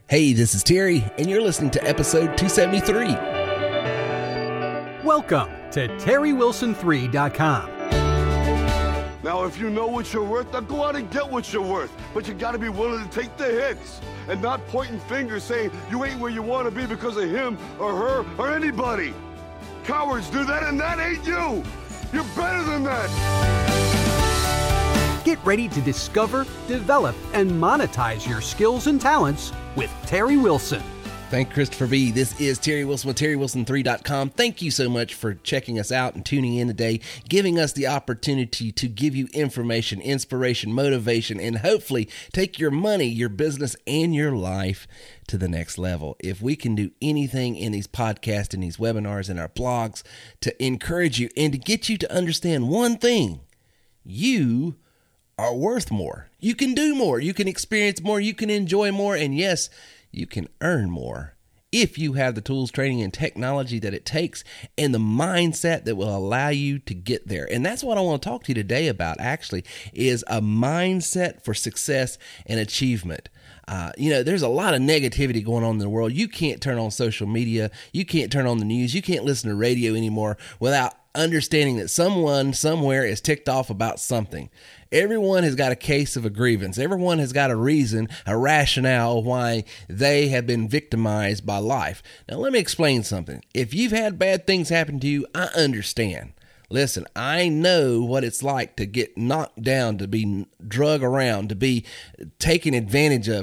Hey, this is Terry, and you're listening to episode 273. Welcome to TerryWilson3.com. Now, if you know what you're worth, now go out and get what you're worth. But you got to be willing to take the hits and not pointing fingers saying you ain't where you want to be because of him or her or anybody. Cowards do that, and that ain't you. You're better than that. Get ready to discover, develop, and monetize your skills and talents with Terry Wilson. Thank Christopher B. This is Terry Wilson with TerryWilson3.com. Thank you so much for checking us out and tuning in today, giving us the opportunity to give you information, inspiration, motivation, and hopefully take your money, your business, and your life to the next level. If we can do anything in these podcasts and these webinars and our blogs to encourage you and to get you to understand one thing, you are worth more. You can do more. You can experience more. You can enjoy more. And yes, you can earn more if you have the tools, training, and technology that it takes and the mindset that will allow you to get there. And that's what I want to talk to you today about, actually, is a mindset for success and achievement. There's a lot of negativity going on in the world. You can't turn on social media. You can't turn on the news. You can't listen to radio anymore without understanding that someone somewhere is ticked off about something. Everyone has got a case of a grievance. Everyone has got a reason, a rationale why they have been victimized by life. Now, let me explain something. If you've had bad things happen to you, I understand. Listen, I know what it's like to get knocked down, to be drug around, to be taken advantage of,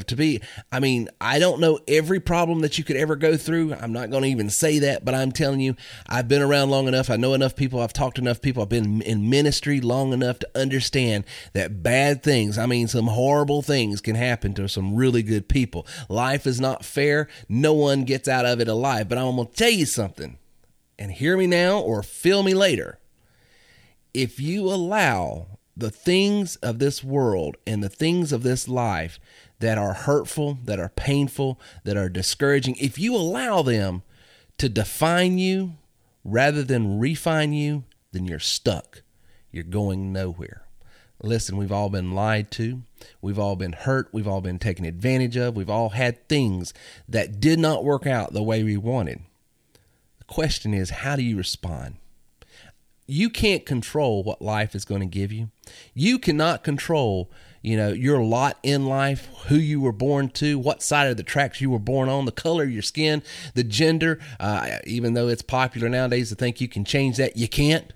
I don't know every problem that you could ever go through. I'm not going to even say that, but I'm telling you, I've been around long enough. I know enough people. I've talked to enough people. I've been in ministry long enough to understand that bad things, some horrible things can happen to some really good people. Life is not fair. No one gets out of it alive, but I'm going to tell you something, and hear me now or feel me later. If you allow the things of this world and the things of this life that are hurtful, that are painful, that are discouraging, if you allow them to define you rather than refine you, then you're stuck. You're going nowhere. Listen, we've all been lied to. We've all been hurt. We've all been taken advantage of. We've all had things that did not work out the way we wanted. The question is, how do you respond? You can't control what life is going to give you. You cannot control, your lot in life, who you were born to, what side of the tracks you were born on, the color of your skin, the gender. Even though it's popular nowadays to think you can change that, you can't.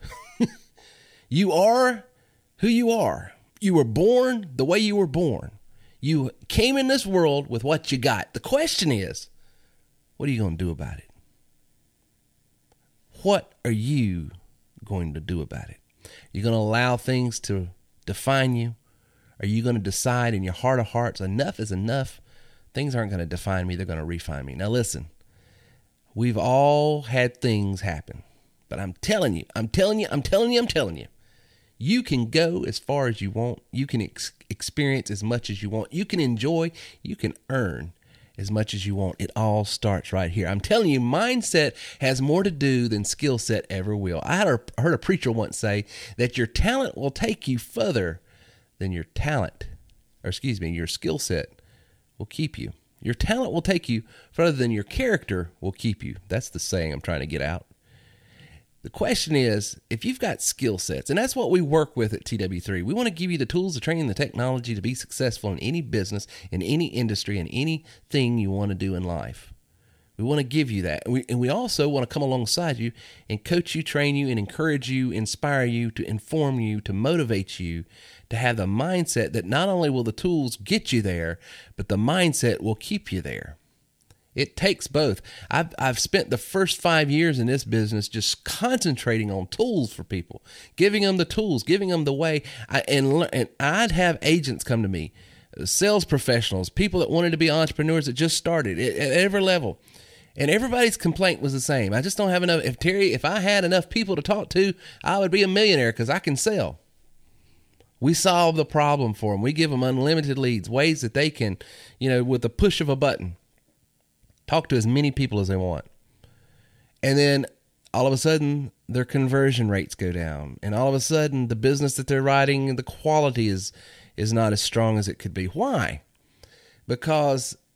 You are who you are. You were born the way you were born. You came in this world with what you got. The question is, what are you going to do about it? What are you going to do about it? You're going to allow things to define you? Are you going to decide in your heart of hearts, enough is enough? Things aren't going to define me. They're going to refine me. Now listen, we've all had things happen, but I'm telling you, you can go as far as you want. You can experience as much as you want. You can enjoy, you can earn as much as you want. It all starts right here. I'm telling you, mindset has more to do than skill set ever will. I heard a preacher once say that your talent will take you further than your skill set will keep you. Your talent will take you further than your character will keep you. That's the saying I'm trying to get out. The question is, if you've got skill sets, and that's what we work with at TW3, we want to give you the tools, the training, the technology to be successful in any business, in any industry, in anything you want to do in life. We want to give you that. And we also want to come alongside you and coach you, train you, and encourage you, inspire you, to inform you, to motivate you, to have the mindset that not only will the tools get you there, but the mindset will keep you there. It takes both. I've spent the first 5 years in this business just concentrating on tools for people, giving them the tools, giving them the way. And I'd have agents come to me, sales professionals, people that wanted to be entrepreneurs that just started at every level. And everybody's complaint was the same. I just don't have enough. If I had enough people to talk to, I would be a millionaire because I can sell. We solve the problem for them. We give them unlimited leads, ways that they can, with the push of a button, talk to as many people as they want. And then all of a sudden, their conversion rates go down. And all of a sudden, the business that they're writing, the quality is not as strong as it could be. Why? Because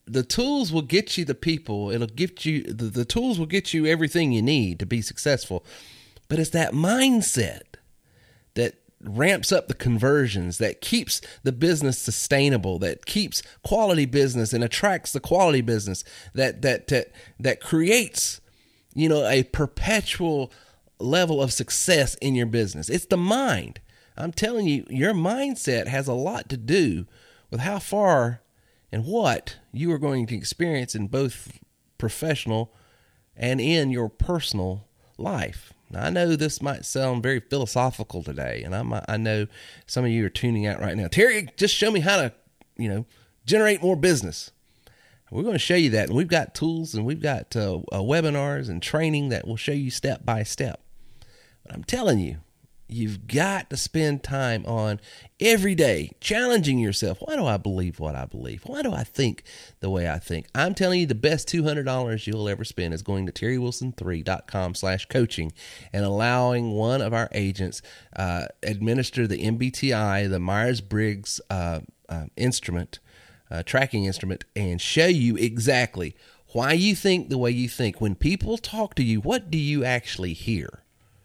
the tools will get you the people. It'll get you, the tools will get you everything you need to be successful. But it's that mindset that ramps up the conversions, that keeps the business sustainable, that keeps quality business and attracts the quality business, that creates, a perpetual level of success in your business. It's the mind. I'm telling you, your mindset has a lot to do with how far and what you are going to experience in both professional and in your personal life. Now, I know this might sound very philosophical today, and I know some of you are tuning out right now. Terry, just show me how to, generate more business. We're going to show you that, and we've got tools, and we've got webinars and training that will show you step by step. But I'm telling you, you've got to spend time on every day challenging yourself. Why do I believe what I believe? Why do I think the way I think? I'm telling you, the best $200 you'll ever spend is going to terrywilson3.com/coaching and allowing one of our agents administer the MBTI, the Myers-Briggs instrument, tracking instrument, and show you exactly why you think the way you think. When people talk to you, what do you actually hear?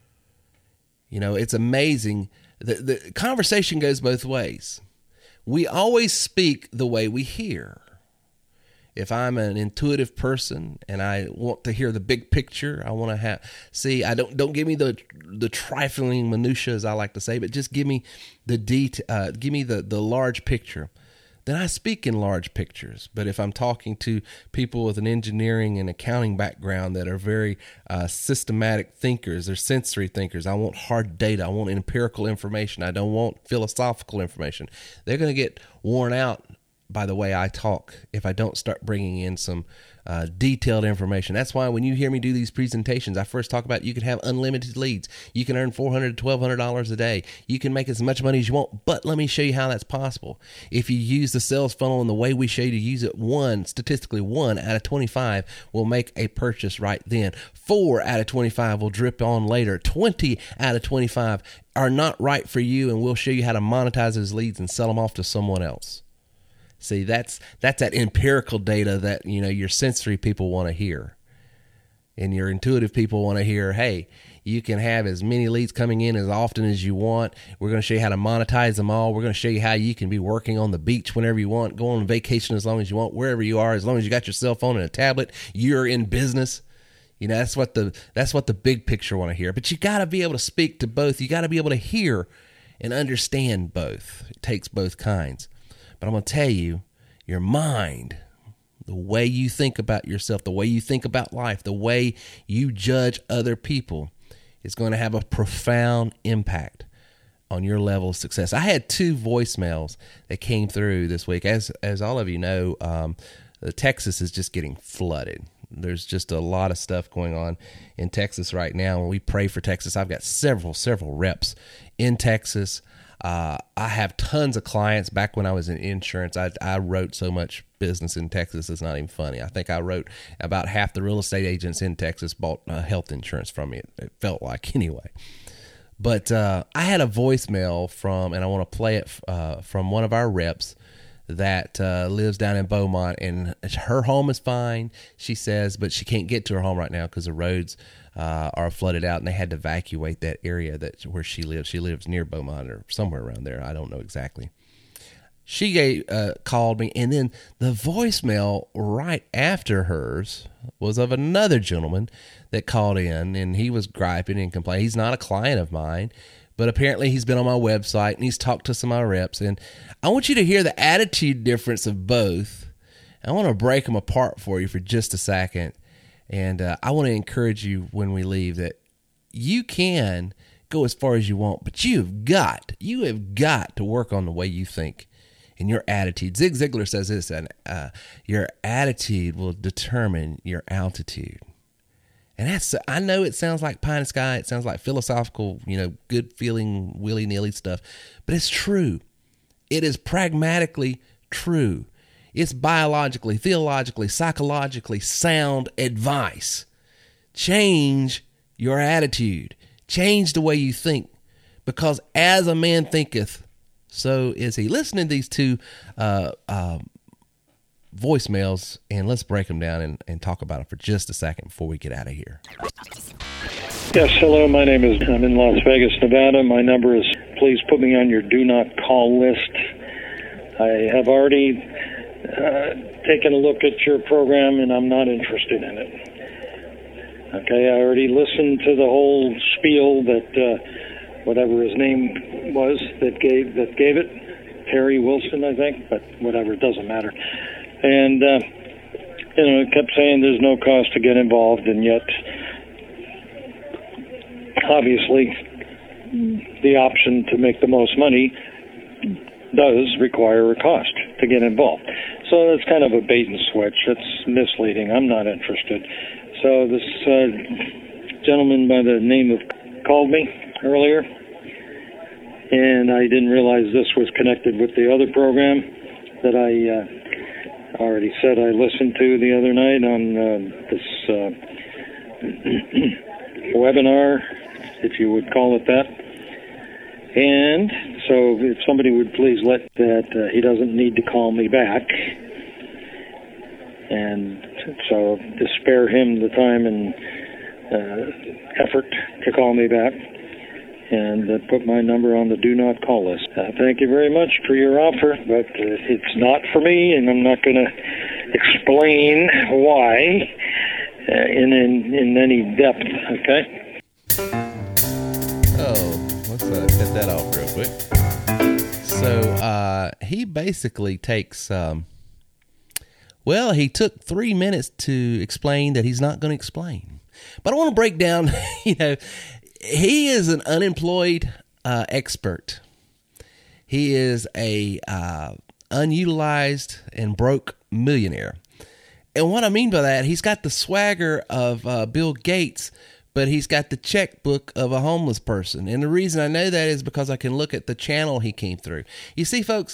It's amazing. The conversation goes both ways. We always speak the way we hear. If I'm an intuitive person and I want to hear the big picture, I want to don't give me the trifling minutiae, as I like to say, but just give me the give me the large picture. Then I speak in large pictures. But if I'm talking to people with an engineering and accounting background that are very systematic thinkers, they're sensory thinkers, I want hard data, I want empirical information, I don't want philosophical information. They're going to get worn out by the way I talk if I don't start bringing in some detailed information. That's why when you hear me do these presentations, I first talk about you can have unlimited leads. You can earn $400 to $1,200 a day. You can make as much money as you want, but let me show you how that's possible. If you use the sales funnel in the way we show you to use it, statistically 1 out of 25 will make a purchase right then. 4 out of 25 will drip on later. 20 out of 25 are not right for you, and we'll show you how to monetize those leads and sell them off to someone else. See, that's that empirical data that, your sensory people want to hear. And your intuitive people want to hear, hey, you can have as many leads coming in as often as you want. We're going to show you how to monetize them all. We're going to show you how you can be working on the beach whenever you want, go on vacation as long as you want, wherever you are, as long as you got your cell phone and a tablet, you're in business. That's what the big picture want to hear. But you got to be able to speak to both. You got to be able to hear and understand both. It takes both kinds. But I'm going to tell you, your mind, the way you think about yourself, the way you think about life, the way you judge other people is going to have a profound impact on your level of success. I had 2 voicemails that came through this week. As all of you know, Texas is just getting flooded. There's just a lot of stuff going on in Texas right now, and we pray for Texas. I've got several reps in Texas. I have tons of clients. Back when I was in insurance, I wrote so much business in Texas, it's not even funny. I think I wrote about half the real estate agents in Texas bought health insurance from me. It felt like anyway. But I had a voicemail from, and I want to play it from one of our reps that lives down in Beaumont, and her home is fine, she says, but she can't get to her home right now because the roads are flooded out, and they had to evacuate that area where she lives. She lives near Beaumont or somewhere around there. I don't know exactly. She called me, and then the voicemail right after hers was of another gentleman that called in, and he was griping and complaining. He's not a client of mine, but apparently he's been on my website, and he's talked to some of my reps. And I want you to hear the attitude difference of both. I want to break them apart for you for just a second. And I want to encourage you when we leave that you can go as far as you want, but you have got to work on the way you think and your attitude. Zig Ziglar says this, and your attitude will determine your altitude. And I know it sounds like pie in the sky. It sounds like philosophical, good feeling, willy-nilly stuff, but it's true. It is pragmatically true. It's biologically, theologically, psychologically sound advice. Change your attitude. Change the way you think. Because as a man thinketh, so is he. Listen to these 2 voicemails, and let's break them down and talk about them for just a second before we get out of here. Yes, hello, I'm in Las Vegas, Nevada. My number is, please put me on your do not call list. I have already taken a look at your program, and I'm not interested in it. Okay, I already listened to the whole spiel that whatever his name was that gave it, Terry Wilson, I think, but whatever, it doesn't matter. And it kept saying there's no cost to get involved, and yet obviously the option to make the most money does require a cost to get involved. So that's kind of a bait and switch. It's misleading. I'm not interested. So this gentleman by the name of called me earlier, and I didn't realize this was connected with the other program that I already said I listened to the other night on this webinar, if you would call it that. And so if somebody would please let that he doesn't need to call me back. And so to spare him the time and effort to call me back, and put my number on the do not call list. Thank you very much for your offer, but it's not for me, and I'm not going to explain why in any depth, okay? Oh, let's cut that off real quick. So he basically takes... he took 3 minutes to explain that he's not going to explain. But I want to break down, he is an unemployed expert. He is a unutilized and broke millionaire. And what I mean by that, he's got the swagger of Bill Gates, but he's got the checkbook of a homeless person. And the reason I know that is because I can look at the channel he came through. You see, folks,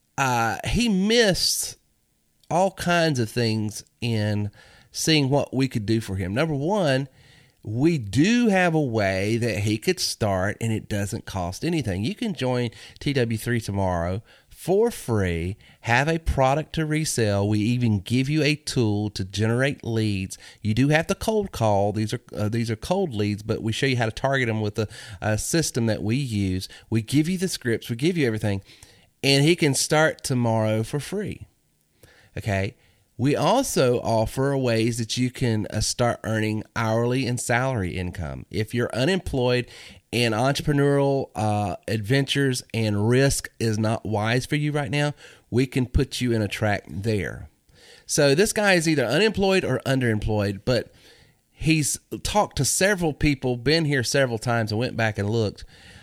he missed all kinds of things in seeing what we could do for him. Number one, we do have a way that he could start, and it doesn't cost anything. You can join TW3 tomorrow for free, have a product to resell. We even give you a tool to generate leads. You do have to cold call. These are cold leads, but we show you how to target them with a system that we use. We give you the scripts. We give you everything, and he can start tomorrow for free. Okay. We also offer ways that you can start earning hourly and salary income. If you're unemployed and entrepreneurial adventures and risk is not wise for you right now, we can put you in a track there. So this guy is either unemployed or underemployed, but he's talked to several people, been here several times, and went back and looked.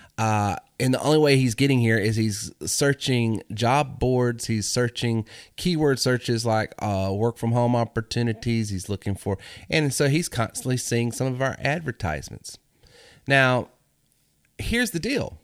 And the only way he's getting here is he's searching job boards. He's searching keyword searches like work from home opportunities. He's looking for, and so he's constantly seeing some of our advertisements. Now, here's the deal.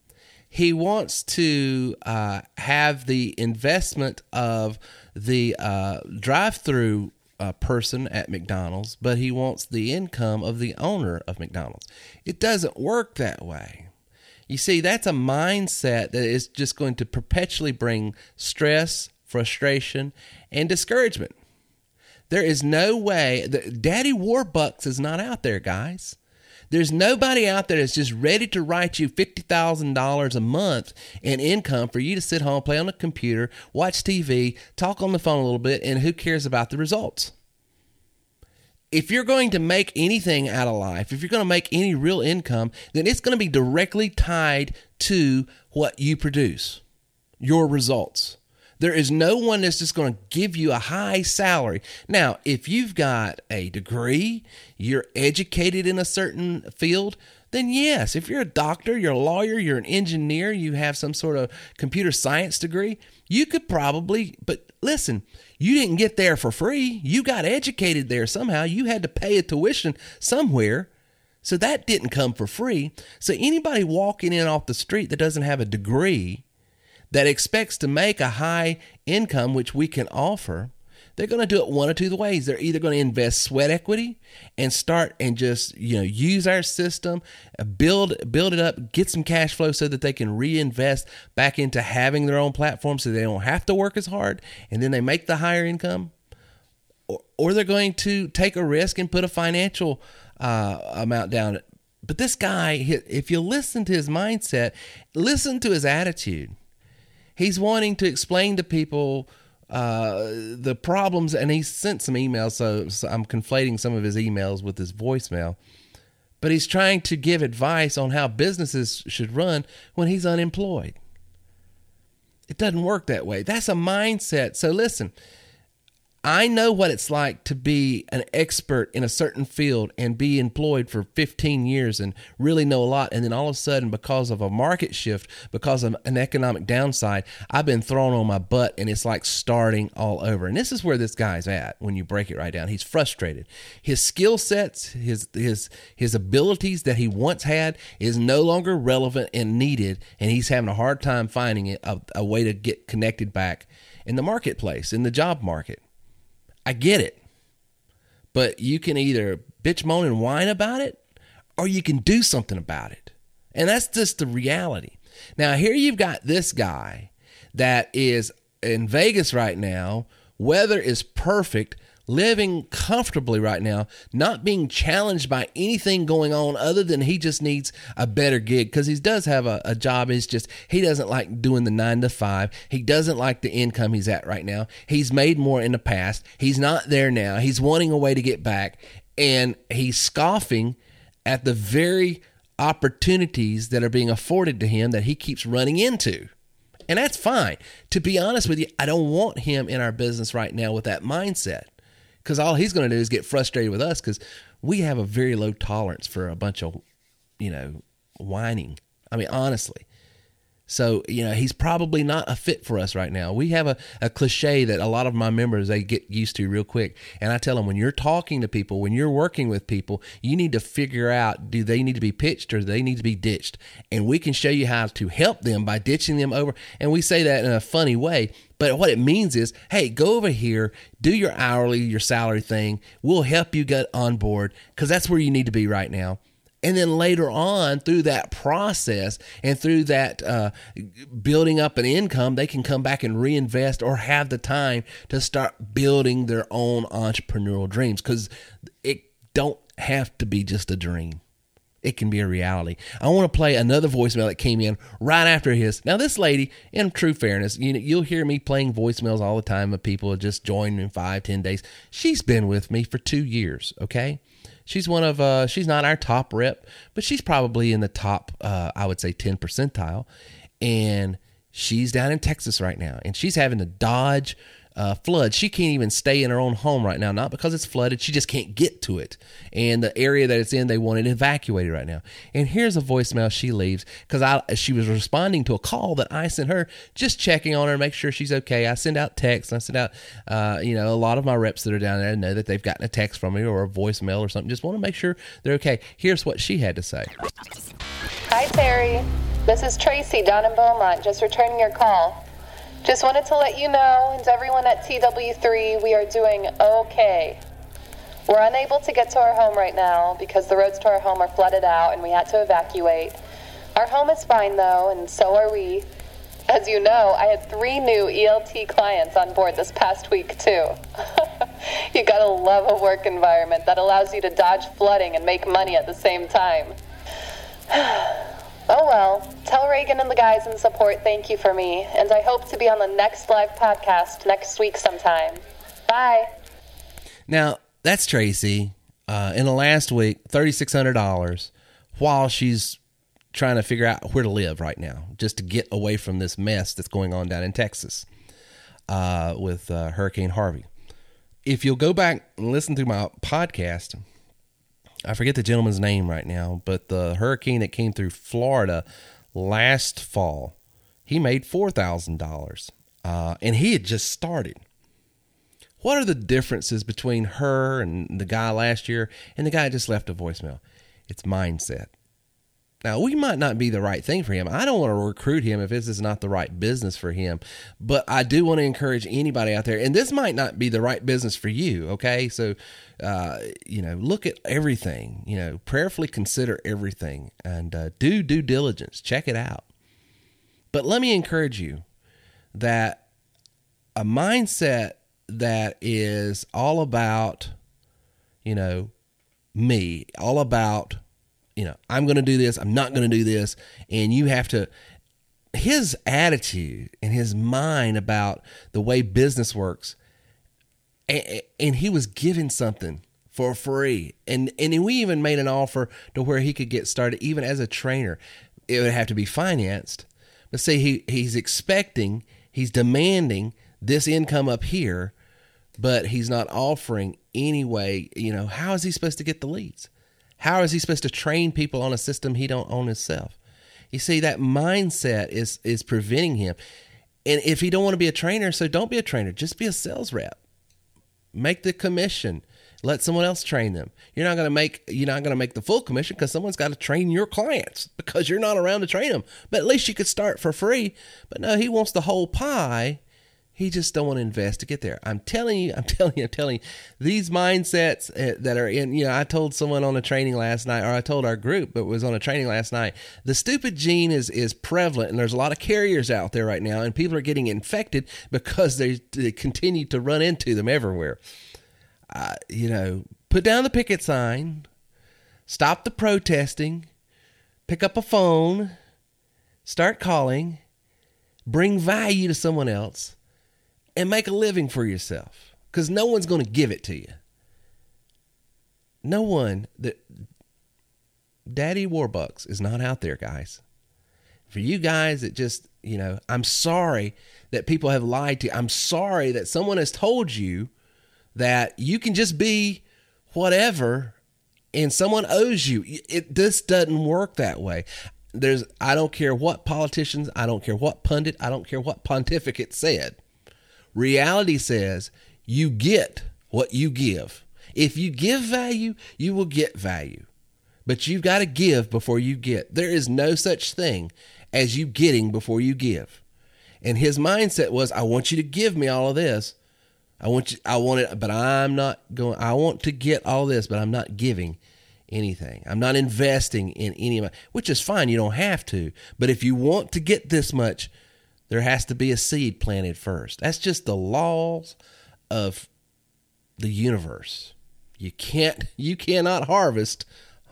He wants to have the investment of the drive-through person at McDonald's, but he wants the income of the owner of McDonald's. It doesn't work that way. You see, that's a mindset that is just going to perpetually bring stress, frustration, and discouragement. There is no way that Daddy Warbucks is not out there, guys. There's nobody out there that's just ready to write you $50,000 a month in income for you to sit home, play on the computer, watch TV, talk on the phone a little bit, and who cares about the results? If you're going to make anything out of life, if you're going to make any real income, then it's going to be directly tied to what you produce, your results. There is no one that's just going to give you a high salary. Now, if you've got a degree, you're educated in a certain field, then yes. If you're a doctor, you're a lawyer, you're an engineer, you have some sort of computer science degree, you could probably, but listen, you didn't get there for free. You got educated there somehow. You had to pay a tuition somewhere. So that didn't come for free. So anybody walking in off the street that doesn't have a degree that expects to make a high income, which we can offer, they're going to do it one or two ways. They're either going to invest sweat equity and start and just, use our system, build it up, get some cash flow so that they can reinvest back into having their own platform so they don't have to work as hard, and then they make the higher income. Or they're going to take a risk and put a financial amount down. But this guy, if you listen to his mindset, listen to his attitude. He's wanting to explain to people the problems, and he sent some emails, so I'm conflating some of his emails with his voicemail. But he's trying to give advice on how businesses should run when he's unemployed. It doesn't work that way. That's a mindset. So listen, I know what it's like to be an expert in a certain field and be employed for 15 years and really know a lot. And then all of a sudden, because of a market shift, because of an economic downside, I've been thrown on my butt and it's like starting all over. And this is where this guy's at when you break it right down. He's frustrated. His skill sets, his abilities that he once had is no longer relevant and needed. And he's having a hard time finding a way to get connected back in the marketplace, in the job market. I get it, but you can either bitch, moan, and whine about it, or you can do something about it. And that's just the reality. Now, here you've got this guy that is in Vegas right now. Weather is perfect, living comfortably right now, not being challenged by anything going on other than he just needs a better gig, because he does have a job. It's just he doesn't like doing the 9 to 5. He doesn't like the income he's at right now. He's made more in the past. He's not there now. He's wanting a way to get back, and he's scoffing at the very opportunities that are being afforded to him that he keeps running into. And that's fine. To be honest with you, I don't want him in our business right now with that mindset. Because all he's going to do is get frustrated with us, because we have a very low tolerance for a bunch of, whining. I mean, honestly. So, he's probably not a fit for us right now. We have a cliche that a lot of my members, they get used to real quick. And I tell them, when you're talking to people, when you're working with people, you need to figure out, do they need to be pitched or do they need to be ditched? And we can show you how to help them by ditching them over. And we say that in a funny way. But what it means is, hey, go over here, do your hourly, your salary thing. We'll help you get on board, because that's where you need to be right now. And then later on, through that process and through that building up an income, they can come back and reinvest or have the time to start building their own entrepreneurial dreams, because it don't have to be just a dream. It can be a reality. I want to play another voicemail that came in right after his. Now, this lady, in true fairness, you'll hear me playing voicemails all the time of people just joining in 5-10 days. She's been with me for 2 years, okay? She's she's not our top rep, but she's probably in the top, I would say 10 percentile. And she's down in Texas right now, and she's having to dodge flood. She can't even stay in her own home right now, not because it's flooded. She just can't get to it. And the area that it's in, they want it evacuated right now. And here's a voicemail she leaves, because she was responding to a call that I sent her, just checking on her, make sure she's okay. I send out texts. I send out, a lot of my reps that are down there know that they've gotten a text from me or a voicemail or something. Just want to make sure they're okay. Here's what she had to say. Hi, Terry. This is Tracy down in Beaumont, just returning your call. Just wanted to let you know, and everyone at TW3, we are doing okay. We're unable to get to our home right now because the roads to our home are flooded out and we had to evacuate. Our home is fine though, and so are we. As you know, I had 3 new ELT clients on board this past week too. You gotta love a work environment that allows you to dodge flooding and make money at the same time. Oh well, tell Reagan and the guys in support thank you for me, and I hope to be on the next live podcast next week sometime. Bye. Now, that's Tracy. In the last week, $3,600 while she's trying to figure out where to live right now, just to get away from this mess that's going on down in Texas with Hurricane Harvey. If you'll go back and listen to my podcast, I forget the gentleman's name right now, but the hurricane that came through Florida last fall, he made $4,000, and he had just started. What are the differences between her and the guy last year and the guy that just left a voicemail? It's mindset. Now, we might not be the right thing for him. I don't want to recruit him if this is not the right business for him. But I do want to encourage anybody out there, and this might not be the right business for you, okay? So, look at everything, prayerfully consider everything, and do due diligence. Check it out. But let me encourage you that a mindset that is all about, me, all about, I'm going to do this, I'm not going to do this, and you have to, his attitude and his mind about the way business works, and he was given something for free, and we even made an offer to where he could get started even as a trainer. It would have to be financed, but see, he's expecting, he's demanding this income up here, but he's not offering anyway. How is he supposed to get the leads? How is he supposed to train people on a system he don't own himself? You see, that mindset is preventing him. And if he don't want to be a trainer, so don't be a trainer. Just be a sales rep. Make the commission. Let someone else train them. You're not going to make the full commission because someone's got to train your clients because you're not around to train them. But at least you could start for free. But no, he wants the whole pie. He just don't want to invest to get there. I'm telling you, these mindsets that are in, I told someone on a training last night, or I told our group, but was on a training last night, the stupid gene is prevalent, and there's a lot of carriers out there right now, and people are getting infected because they continue to run into them everywhere. Put down the picket sign, stop the protesting, pick up a phone, start calling, bring value to someone else, and make a living for yourself, because no one's going to give it to you. No one. Daddy Warbucks is not out there, guys. For you guys that just, I'm sorry that people have lied to you. I'm sorry that someone has told you that you can just be whatever and someone owes you. This doesn't work that way. I don't care what politicians, I don't care what pundit, I don't care what pontificate said. Reality says you get what you give. If you give value, you will get value. But you've got to give before you get. There is no such thing as you getting before you give. And his mindset was, I want you to give me all of this. I want it, but I'm not going. I want to get all this, but I'm not giving anything. I'm not investing in any of my, which is fine. You don't have to. But if you want to get this much, there has to be a seed planted first. That's just the laws of the universe. You cannot harvest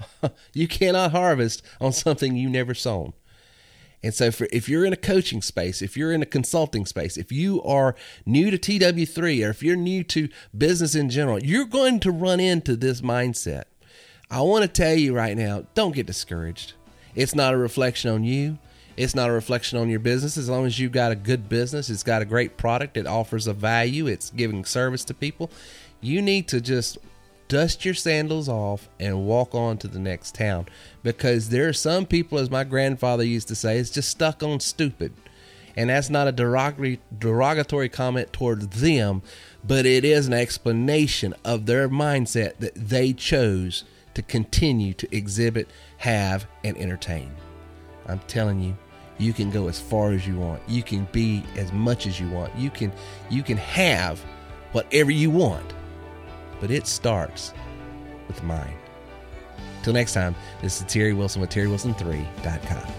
on something you never sown. And so if you're in a coaching space, if you're in a consulting space, if you are new to TW3, or if you're new to business in general, you're going to run into this mindset. I want to tell you right now, don't get discouraged. It's not a reflection on you. It's not a reflection on your business. As long as you've got a good business, it's got a great product, it offers a value, it's giving service to people, you need to just dust your sandals off and walk on to the next town. Because there are some people, as my grandfather used to say, it's just stuck on stupid. And that's not a derogatory comment towards them, but it is an explanation of their mindset that they chose to continue to exhibit, have, and entertain. I'm telling you, you can go as far as you want. You can be as much as you want. You can have whatever you want. But it starts with the mind. Till next time, this is Terry Wilson with TerryWilson3.com.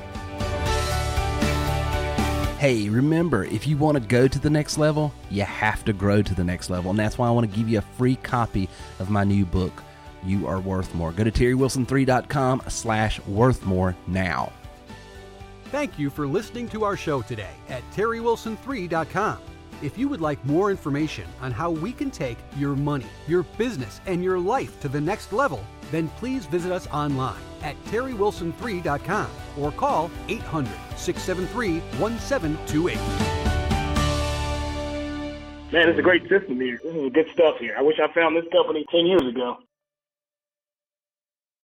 Hey, remember, if you want to go to the next level, you have to grow to the next level. And that's why I want to give you a free copy of my new book, You Are Worth More. Go to TerryWilson3.com/worthmore now. Thank you for listening to our show today at TerryWilson3.com. If you would like more information on how we can take your money, your business, and your life to the next level, then please visit us online at TerryWilson3.com or call 800-673-1728. Man, it's a great system here. This is good stuff here. I wish I found this company 10 years ago.